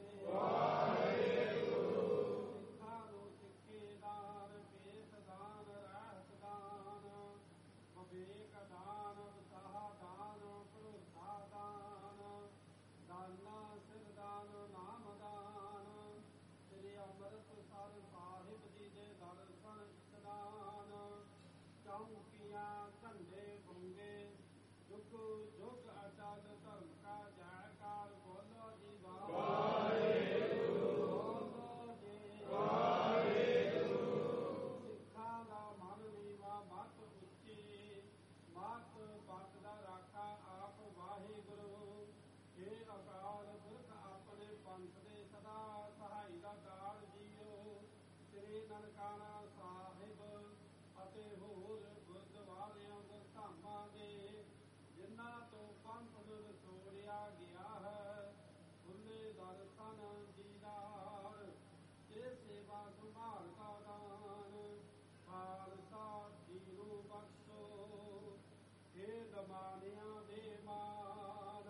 Speaker 2: ਵਾਹਿਗੁਰੂ। ਸਿੱਖਾਂ ਨੂੰ ਸਿੱਖੀ ਦਾਨ ਭੇਸ ਦਾਨ ਰਹਿਤ ਦਾਨ ਵਿਵੇਕ ਦਾਨ ਵਿਸਾਹ ਦਾਨ ਭਰੋਸਾ ਦਾਨ ਦਾਨਾ ਸਿਰ ਦਾਨ ਨਾਮ ਦਾਨ। ਸ੍ਰੀ ਅੰਮ੍ਰਿਤਸਰ ਸਾਹਿਬ ਜੀ ਦੇ ਦਰਸ਼ਨ ਇਸ਼ਨਾਨ। ਚੌਂਕੀਆਂ ਝੰਡੇ ਗੁੰਗੇ ਜੁਗ ਜੁਗ ਅਟਲ ਧਰਮ ਕਾ ਜੈਕਾਰ ਬੋਲੋ ਜੀ ਵਾਹਿਗੁਰੂ, ਬੋਲੋ ਜੀ ਵਾਹਿਗੁਰੂ। ਸਿੱਖਾਂ ਦਾ ਮਨ ਨੀਵਾ ਮਤ ਉੱਚੀ ਮਤ ਬਤ ਦਾ ਰਾਖਾ ਆਪ ਵਾਹਿਗੁਰੂ। हे ਅਕਾਲ ਪੁਰਖ ਆਪਣੇ ਪੰਥ ਦੇ ਸਦਾ ਸਹਾਈ ਦਾ ਦਾਲ ਜੀਓ। ਸ੍ਰੀ ਨਨਕਾਣਾ ਸਾਹਿਬ ਅਤੇ ਹੋਰ ਗੁਰਦੁਆਰਿਆਂ ਗੁਰਧਾਮਾਂ ਦੇ ਜਿਨ੍ਹਾਂ ਤੋਂ ਪੰਥ ਨੂੰ ਵਿਛੋੜਿਆ ਗਿਆ ਹੈ ਖੁੱਲੇ ਦਰਸ਼ਨ ਦੀਦਾਰ ਤੇ ਸੇਵਾ ਸੰਭਾਲ ਦਾ ਦਾਨ ਖਾਲਸਾ ਜੀ ਨੂੰ ਬਖਸ਼ੋ। हे ਦਮਾਨਿਆਂ ਦੇ ਮਾਨ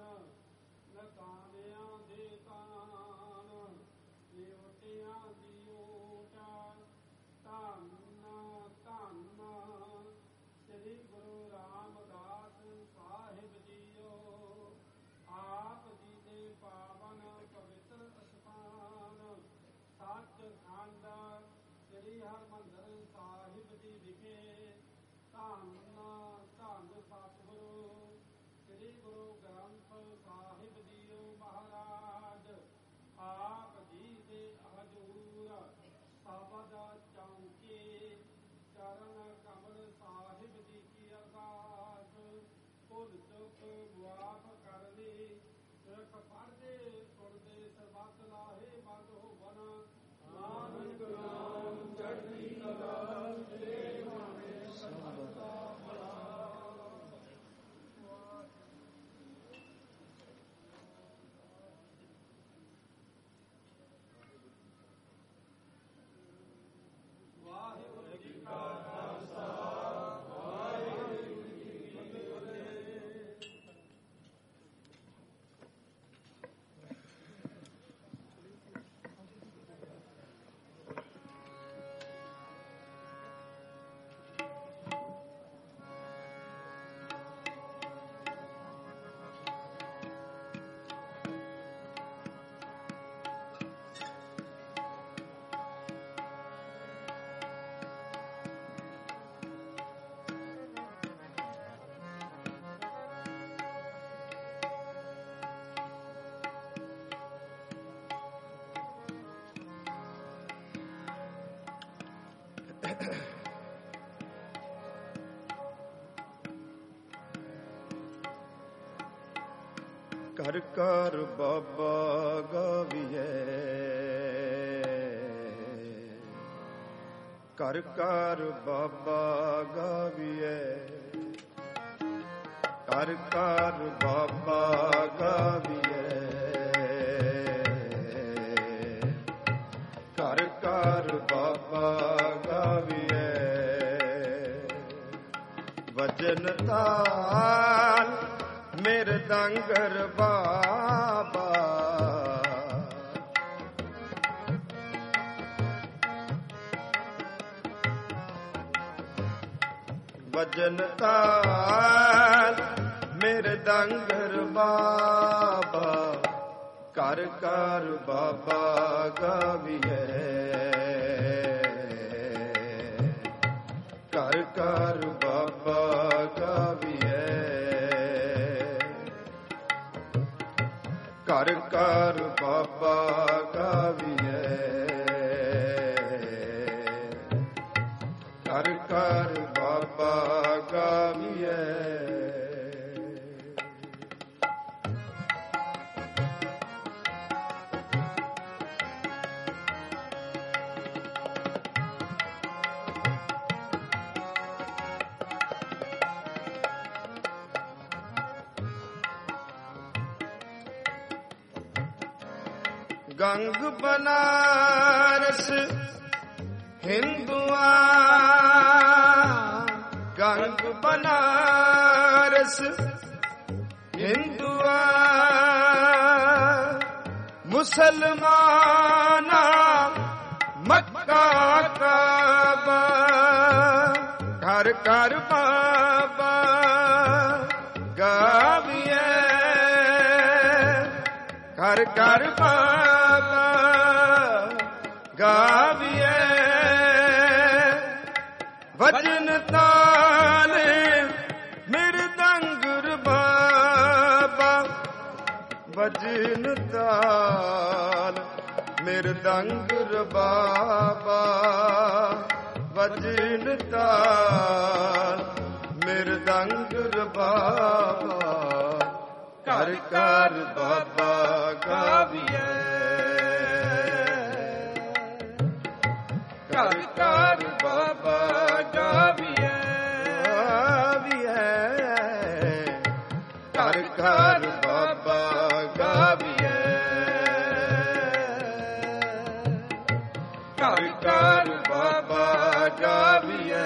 Speaker 2: ਨਕਾਨਿਆਂ ਦੇ ਤਾਨ ਨਿਉਟਿਆਂ ਦੀ ਓਟ ਧੰਨ ਧੰਨ ਸ੍ਰੀ ਗੁਰੂ ਰਾਮਦਾਸ ਸਾਹਿਬ ਜੀਓ। ਆਪ ਜੀ ਦੇ ਪਾਵਨ ਪਵਿੱਤਰ ਅਸਥਾਨ ਸੱਚਖੰਡ ਸ੍ਰੀ ਹਰਿਮੰਦਰ ਸਾਹਿਬ ਜੀ ਵਿਖੇ ਧੰਨ ਧੰਨ ਸਤਿਗੁਰੂ ਸ੍ਰੀ ਗੁਰੂ ਗ੍ਰੰਥ ਸਾਹਿਬ ਜੀਓ ਮਹਾਰਾਜ ਆਪ ਜੀ ਦੇ ਹਜ਼ੂਰ ਸ਼ਬਦ ਚੌਂਕੇ ਚਰਨ ਕਮਲ ਸਾਹਿਬ ਜੀ ਕੀ ਅਰਦਾਸ ਭੁੱਲ ਚੁੱਕ ਮੁਆਫ ਕਰਨੀ। ਸਿੱਖ ਪੜ੍ਹਦੇ ਸੁਣਦੇ ਸਰਬੱਤ ਲਾਹੇ ਬੰਦ ਹੋਵਨ। ਨਾਨਕ ਨਾਮ ਚੜ੍ਹਦੀ ਕਲਾ ਤੇ ਭਾਵੇਂ ਸਰਬੱਤ ਦਾ ਭਲਾ। ਵਾਹਿਗੁਰੂ ਜੀ ਕਾ ਖਾਲਸਾ ਵਾਹਿਗੁਰੂ ਜੀ ਕੀ ਫਤਿਹ।
Speaker 1: ਘਰ ਘਰ ਬਾਬਾ ਗਾਵੀਐ, ਘਰ ਘਰ ਬਾਬਾ ਗਾਵੀਐ, ਘਰ ਘਰ ਬਾਬਾ ਗਾਵੀਐ, ਘਰ ਘਰ ਬਾਬਾ ਗਾਵੀਐ। ਵਜਨ ਤਾਲ ਮਿਰਦੰਗਰ ਬਾਬਾ, ਵਜਨ ਤਾਲ ਮਿਰਦੰਗਰ ਬਾਬਾ, ਘਰ ਘਰ ਬਾਬਾ ਗਾਵੀਐ, ਘਰ ਘਰ ਬਾਬਾ ਗਾਵੀਐ, ਘਰ ਘਰ ਬਾਬਾ ਗਾਵੀਐ, ਘਰ ਘਰ ਬਾਬਾ ਗਾਵੀਐ। ਗੰਗ ਬਨਾਰਸ ਹਿੰਦੂਆਂ, ਗੰਗ ਬਨਾਰਸ ਹਿੰਦੂਆਂ, ਮੁਸਲਮਾਨਾਂ ਮੱਕਾ ਕਾਬਾ, ਘਰ ਘਰ ਬਾਬਾ ਗਾਵੀਐ, ਘਰ ਘਰ ਬਾਬਾ ਗਾਵੀਐ। ਵਜਨ ਤਾਲ ਮਿਰਦੰਗਰ ਬਾਬਾ, ਵਜਨ ਤਾਲ ਮਿਰਦੰਗਰ ਬਾਬਾ, ਵਜਨ ਤਾਲ ਮਿਰਦੰਗਰ ਬਾਬਾ, ਘਰ ਘਰ ਬਾਬਾ ਗਾਵੀਐ, ਘਰ ਘਰ ਬਾਬਾ ਗਾਵੀਐ, ਘਰ ਘਰ ਬਾਬਾ ਗਾਵੀਐ, ਘਰ ਘਰ ਬਾਬਾ ਗਾਵੀਐ।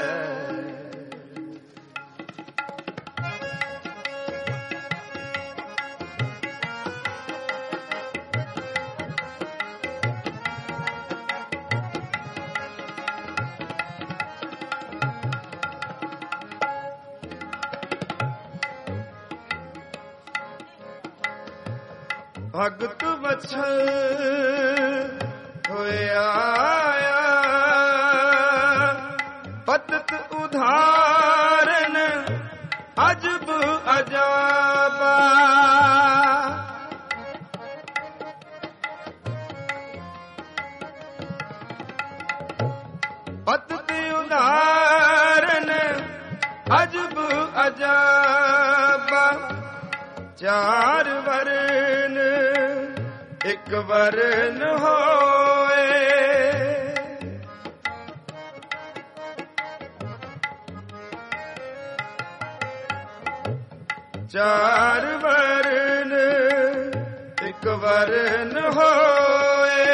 Speaker 1: ਭਗਤ ਵਛਲ ਹੋਇਆ ਪਤਤ ਉਧਾਰਨ ਅਜਬ ਅਜਾਬਾ, ਪਤਤ ਉਧਾਰਨ ਅਜਬ ਅਜਾਬਾ, ਚਾਰ ਵਰਨ ਇੱਕ ਵਰਨ ਹੋਏ, ਚਾਰ ਵਰਨ ਇੱਕ ਵਰਨ ਹੋਏ,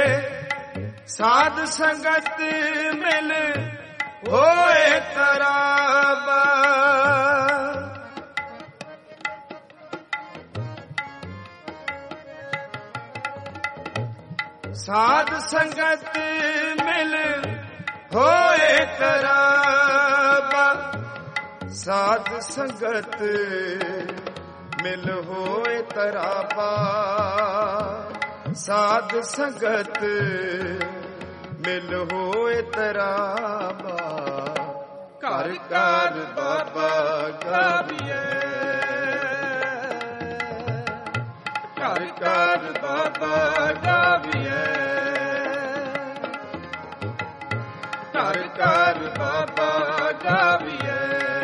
Speaker 1: ਸਾਧ ਸੰਗਤ ਮਿਲ ਹੋਏ ਤਰਾਬਾ, ਸਾਧ ਸੰਗਤ ਮਿਲ ਹੋਏ ਤਰਾਬਾ, ਸਾਧ ਸੰਗਤ ਮਿਲ ਹੋਏ ਤਰਾਬਾ, ਸਾਧ ਸੰਗਤ ਮਿਲ ਹੋਏ ਤਰਾਬਾ, ਘਰ ਘਰ ਬਾਬਾ ਗਾਵੀਐ, ਘਰ ਘਰ ਬਾਬਾ ਗਾਵੀਐ, ਘਰ ਘਰ ਬਾਬਾ ਗਾਵੀਐ,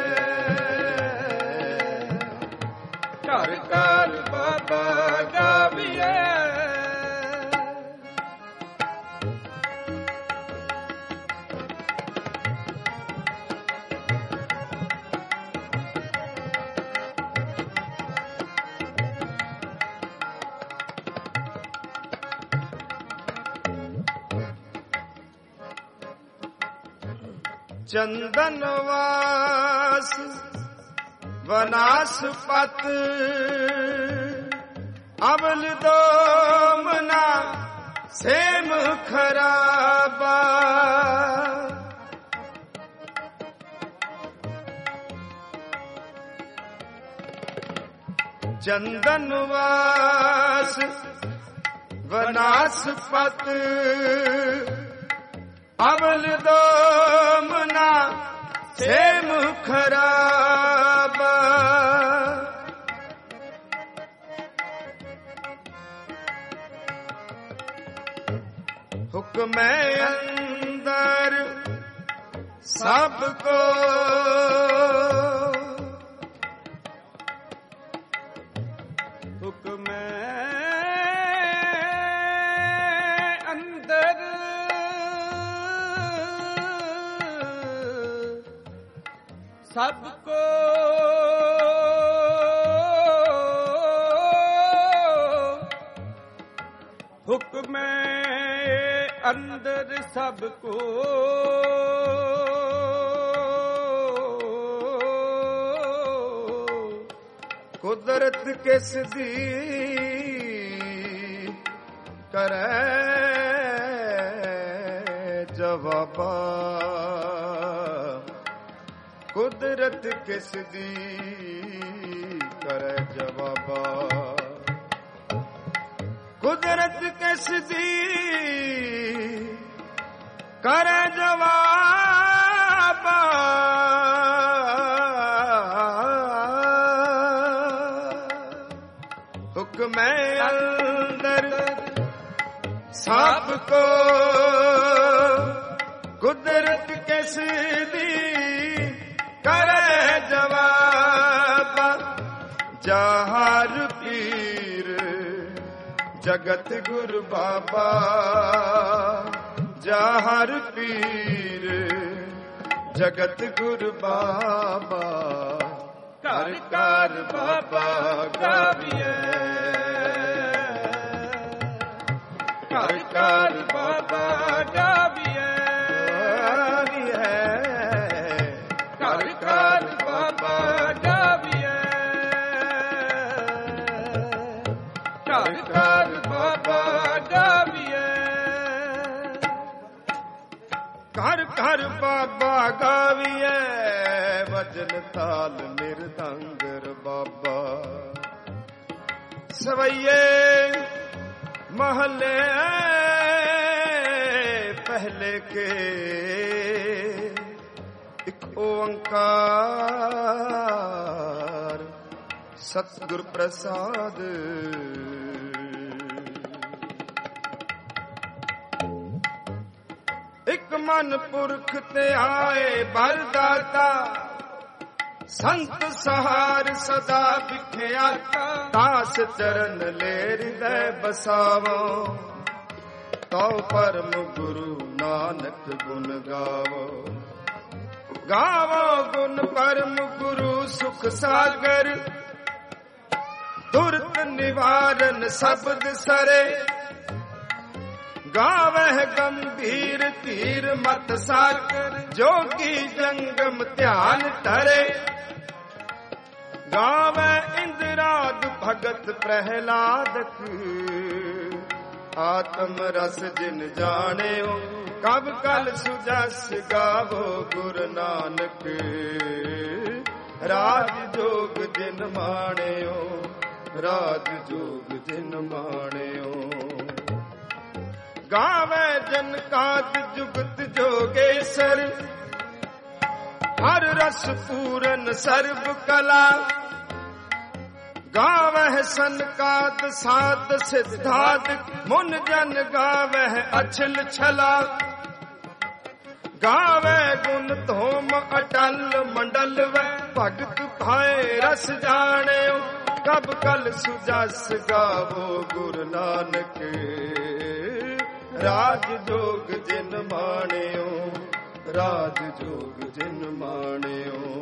Speaker 1: ਘਰ ਘਰ ਬਾਬਾ ਗਾਵੀਐ। ਚੰਦਨ ਵਾਸ ਵਨਾਸਪਤ, ਅਵਲ ਦੋਮਨਾ ਸੇਮ ਖਰਾਬਾ। ਚੰਦਨ ਵਾਸ ਵਨਾਸਪਤ, ਅਵਲ ਦੋਮਨਾ ਸੇਮ ਖਰਾਬਾ। ਹੁਕਮੈ ਅੰਦਰ ਸਭ ਕੋ, ਹੁਕਮੈ ਅੰਦਰ ਸਭ ਕੋ, ਹੁਕਮੈ ਅੰਦਰ ਸਭ ਕੋ। ਕੁਦਰਤ ਕਿਸ ਦੀ ਕਰੈ ਜਵਾਬਾ, ਕੁਦਰਤ ਕਿਸ ਦੀ ਕਰੈ ਜਵਾਬਾ। ਕੁਦਰਤ ਕਿਸ ਦੀ ਕਰੈ ਜਵਾਬਾ। ਹੁਕਮੈ ਅੰਦਰ ਸਭ ਕੋ, ਕੁਦਰਤ ਕਿਸ ਦੀ ਕਰੈ ਜਵਾਬਾ। ਜਹਾਰ ਪੀਰ ਜਗਤ ਗੁਰ ਬਾਬਾ, ਜਹਾਰ ਪੀਰ ਜਗਤ ਗੁਰ ਬਾਬਾ। ਘਰ ਘਰ ਬਾਬਾ ਗਾਵੀਐ, ਘਰ ਘਰ ਬਾਬਾ ਗਾਵੀਐ, ਘਰ ਘਰ ਬਾਬਾ ਗਾਵੀਐ, ਘਰ ਘਰ ਬਾਬਾ ਗਾਵੀਐ। ਘਰ ਘਰ ਬਾਬਾ ਗਾਵੀਐ, ਵਜਨ ਤਾਲ ਮਿਰਦੰਗਰ ਬਾਬਾ। ਸਵਈਏ ਮਹੱਲੇ ਪਹਿਲੇ ਕੇ, ਇਕ ਓੰਕਾਰ ਸਤਿਗੁਰ ਪ੍ਰਸਾਦ। ਇਕ ਮਨ ਪੁਰਖ ਤੇ ਆਏ ਬਰਦਾਤਾ, ਸੰਤ ਸਹਾਰ ਸਦਾ ਵਿਖਿਆਤਾ। ਦਾਸ ਚਰਨ ਲੈ ਹਿਰਦੈ ਬਸਾਵੋ, ਤਉ ਪਰਮ ਗੁਰੂ ਨਾਨਕ ਗੁਣ ਗਾਵੋ। ਗਾਵੋ ਗੁਣ ਪਰਮ ਗੁਰੂ ਸੁਖ ਸਾਗਰ, ਦੁਰਤ ਨਿਵਾਰਨ ਸ਼ਬਦ ਸਰੇ। ਗਾਵਹਿ ਗੰਭੀਰ ਧੀਰ ਮਤ ਸਾਗਰ, ਜੋਗੀ ਜੰਗਮ ਧਿਆਨ ਧਰੇ। ਗਾਵੈ ਇੰਦਰਾਦ ਭਗਤ ਪ੍ਰਹਿਲਾਦਕ, ਆਤਮ ਰਸ ਜਿਨ ਜਾਣਿਓ। ਕਬ ਕਲ ਸੁਜਸ ਗਾਵੋ ਗੁਰ ਨਾਨਕ, ਰਾਜ ਜੋਗ ਜਿਨ ਮਾਣਿਓ। ਰਾਜ ਜੋਗ ਜਿਨ ਮਾਣਿਓ। ਗਾਵੈ ਜਨ ਕਾਦ ਜੁਗਤ ਜੋਗੇਸ਼ਰ, ਹਰ ਰਸ ਪੂਰਨ ਸਰਬ ਕਲਾ। ਗਾਵਹਿ ਸੰਕਾਤ ਸਾਧ ਸਿਧਾਦ, ਮੁਨ ਜਨ ਗਾਵਹਿ ਅਛਲ ਛਲਾ। ਗਾਵੇ ਗੁਣ ਧੋਮ ਅਟਲ ਮੰਡਲ ਵੈ ਭਗਤ ਭਾਏ ਰਸ ਜਾਣਿਓ ਕਬ ਕਲ ਸੁਜਸ ਗਾਵੋ ਗੁਰੂ ਨਾਨਕ ਰਾਜ ਜੋਗ ਜਿਨ ਮਾਣਿਓ ਰਾਜ ਜੋਗ ਜਿਨ ਮਾਣਿਓ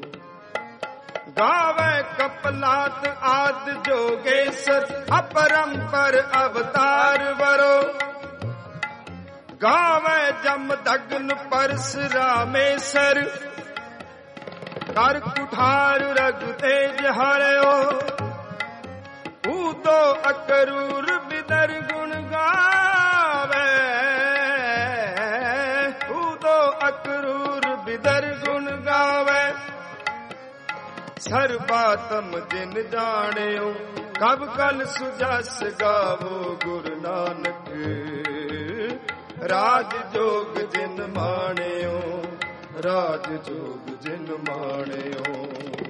Speaker 1: ਗਾਵੇ ਕਪਲਾਤ ਆਦ ਜੋਗੇਸ਼ਰ ਅਪਰੰਪਰ ਅਵਤਾਰ ਵਰੋ ਗਾਵੇ ਜਮ ਦਗਨ ਪਰਸ ਰਾਮੇਸ਼ਰ ਕਰ ਕੁਠਾਰ ਰਗ ਤੇਜ ਹਰਿਓ ਊਦੋ ਅਕਰੂਰ ਬਿਦਰ ਗੁਣ ਗਾਵੇ ਊਦੋ ਅਕਰੂਰ ਬਿਦਰ ਗੁਣ ਗਾਵੇ ਸਰਬਾਤਮ ਜਿਨ ਜਾਣਿਓ ਕਬ ਕਲ ਸੁਜਸ ਗਾਵੋ ਗੁਰੂ ਨਾਨਕ ਰਾਜ ਜੋਗ ਜਿਨ ਮਾਣਿਓ ਰਾਜ ਜੋਗ ਜਿਨ ਮਾਣਿਓ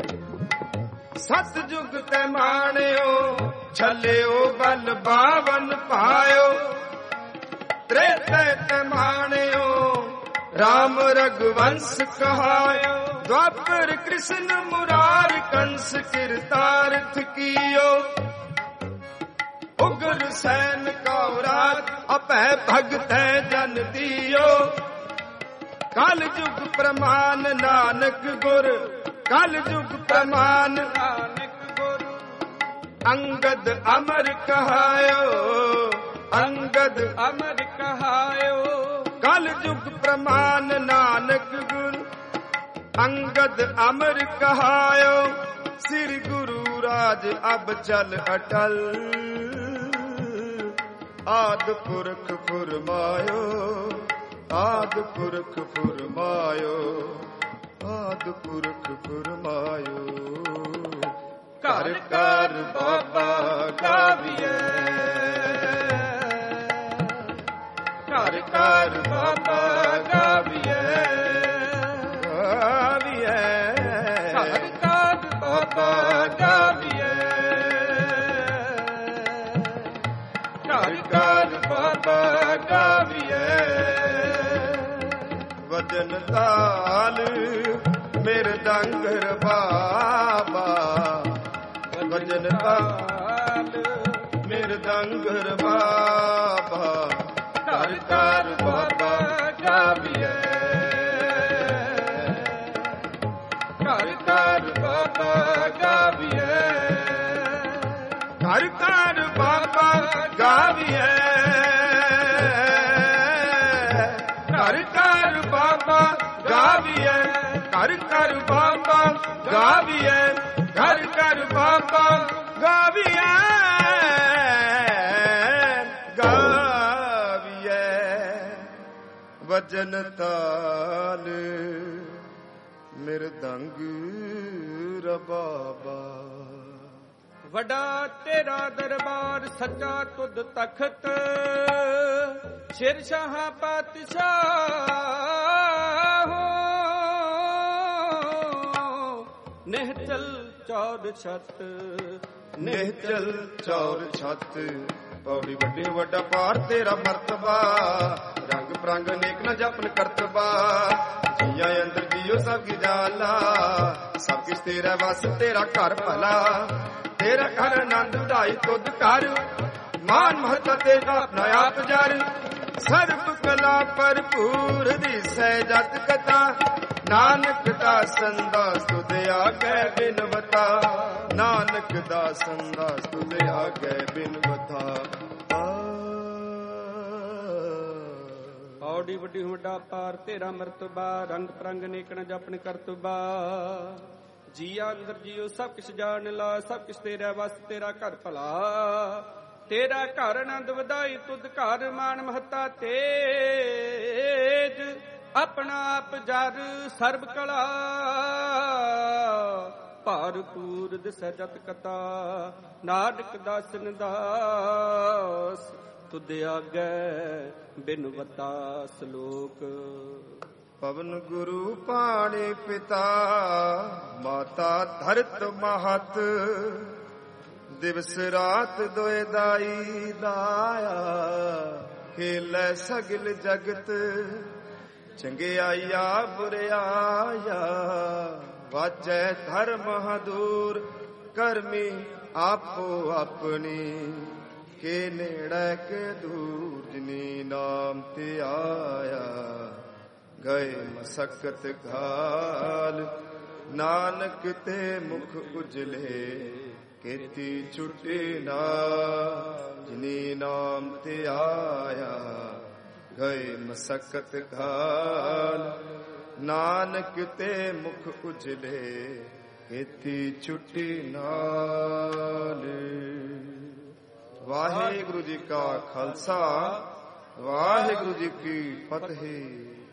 Speaker 1: ਸਤ ਜੁਗ ਤੇ ਮਾਣਿਓ ਛਲਿਓ ਬਲ ਬਾਵਨ ਪਾਇਓ ਤ੍ਰੇਤੇ ਤੇ ਮਾਣਿਓ ਰਾਮ ਰਘੁਵੰਸ਼ ਕਹਾਇਓ द्वापर कृष्ण मुरार कंस किरतार्थ कियो उग्र सैन कौरात अपै भगत जन दियो कल युग प्रमाण नानक गुर कल युग प्रमाण नानक गुर अंगद अमर कहायो अंगद अमर कहायो कल युग प्रमाण नानक गुर अंगद अमर कहायो सिर गुरु राज अब चल अटल आद पुरख फुरमायो आद पुरख फुरमायो आद पुरख फुरमायो कर कर बाबा गाविए कर कर बाबा गाविए ਵਜਨ ਤਾਲ ਮੇਰੇ ਡੰਗਰ ਬਾਬਾ ਵਜਨ ਤਾਲ ਮੇਰੇ ਡੰਗਰ ਬਾਬਾ ਕਰ ਕਰ ਬਾਬਾ ਗਾਵੀਏ ਕਰ ਕਰ ਬਾਬਾ ਗਾਵੀਏ ਕਰ ਕਰ ਬਾਬਾ ਗਾਵੀਏ ਕਰ ਕਰ ਬਾਬਾ ਗਾਵੀਏ ਕਰ ਕਰ ਬਾਬਾ ਗਾਵੀਏ ਕਰ ਕਰ ਬਾਬਾ ਗਾਵੀਏ ਗਾਵੀਏ ਵਜਨ ਤਾਲ ਮਿਰਦੰਗ ਰਬਾਬਾ
Speaker 2: ਵੱਡਾ ਤੇਰਾ ਦਰਬਾਰ ਸੱਚਾ ਤੁਧ ਤਖਤ ਸ਼ਿਰਸ਼ਾਹ ਪਾਤਸ਼ਾਹ ਨਿਹਚਲ ਚੌਰ ਛਤ
Speaker 1: ਨਿਹਚਲ ਚੌਰ ਛਤ ਪੌੜੀ ਵੱਡੇ ਵੱਡਾ ਪਾਰ ਤੇਰਾ ਮਰਤਬਾ ਰੰਗ ਪ੍ਰੰਗ ਨੇਕ ਨਾ ਜਪਨ ਕਰਤਬਾ ਜੀਆਂ ਅੰਦਰ ਜੀਓ ਸਭ ਕੀ ਜਾਲਾ ਸਭ ਕਿਸ ਤੇਰਾ ਵਸ ਤੇਰਾ ਘਰ ਭਲਾ ਤੇਰਾ ਘਰ ਆਨੰਦ ਵਧਾਈ ਤੁਧ ਕਰ ਮਾਨ ਮਹੱਤਾ ਤੇਰਾ ਆਪਣਾ ਆਪ ਜਰ ਸਰਬ ਕਲਾ ਭਰਪੂਰ ਦੀ ਸਹਿਜਤ ਕਥਾ ਨਾਨਕ ਦਾਸਨ ਦਾ ਸੁਧ ਆਗੇ ਬਿਨਵਤਾ ਨਾਨਕ ਦਾਸਨ ਦਾ ਸੁਧ ਆਗੇ ਬਿਨਵਤਾ
Speaker 2: ਔਡੀ ਵੱਡੀ ਵੱਡਾ ਪਾਰ ਤੇਰਾ ਮਰਤਬਾ ਰੰਗ ਪ੍ਰੰਗ ਨੇਕਣ ਜਪਨ ਕਰਤਬਾ ਜੀਆ ਅੰਦਰ ਜੀਓ ਸਭ ਕਿਛ ਜਾਣ ਲਾ ਸਭ ਕਿਛ ਤੇਰਾ ਵਸ ਤੇਰਾ ਘਰ ਭਲਾ ਤੇਰਾ ਘਰ ਆਨੰਦ ਵਧਾਈ ਤੁਧ ਘਰ ਮਾਨ ਮਹੱਤਾ ਤੇਜ ਆਪਣਾ ਆਪ ਜਰ ਸਰਬ ਕਲਾ ਭਰਪੂਰ ਦਿਸੈ ਜਤ ਕਥਾ ਨਾਨਕ ਦਾਸਨ ਦਾਸ ਤੁਧ ਆਗੇ ਬਿਨਵਤਾ ਸ਼ਲੋਕ
Speaker 1: ਪਵਨ ਗੁਰੂ ਪਾਣੀ ਪਿਤਾ ਮਾਤਾ ਧਰਤ ਮਹਤ ਦਿਵਸ ਰਾਤ ਦੋਇ ਦਾਈ ਦਾਇਆ ਖੇਲੇ ਸਗਲ ਜਗਤ ਚੰਗਿਆਈਆ ਬੁਰਿਆਇਆ ਵਾਜੈ ਧਰਮ ਹਦੂਰ ਕਰਮੀ ਆਪੋ ਆਪਣੀ ਕੇ ਨੇੜੇ ਕੇ ਦੂਰ ਜਿਨੀ ਨਾਮ ਤੇ ਆਇਆ ਗਏ ਮਸਕਤ ਘਾਲ ਨਾਨਕ ਤੇ ਮੁਖ ਉਜਲੇ ਕੀਤੀ ਛੁੱਟੀ ਨਾ ਜਿਨੀ ਨਾਮ ਤੇ ਆਇਆ ਗਏ ਮਸਕਤ ਘਾਲ ਨਾਨਕ ਤੇ ਮੁਖ ਉਜਲੇ ਕੀਤੀ ਛੁੱਟੀ ਨਾਲ। ਵਾਹਿਗੁਰੂ ਜੀ ਕਾ ਖਾਲਸਾ ਵਾਹਿਗੁਰੂ ਜੀ ਕੀ ਫਤਿਹ।